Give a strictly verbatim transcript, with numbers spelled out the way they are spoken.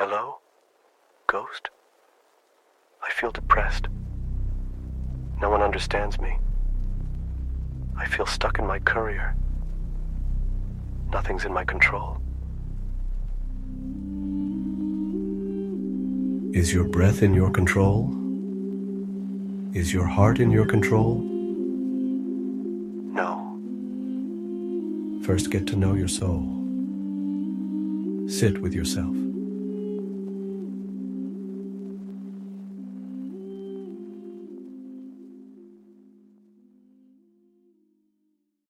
Hello? Ghost? I feel depressed. No one understands me. I feel stuck in my courier. Nothing's in my control. Is your breath in your control? Is your heart in your control? No. First, get to know your soul. Sit with yourself.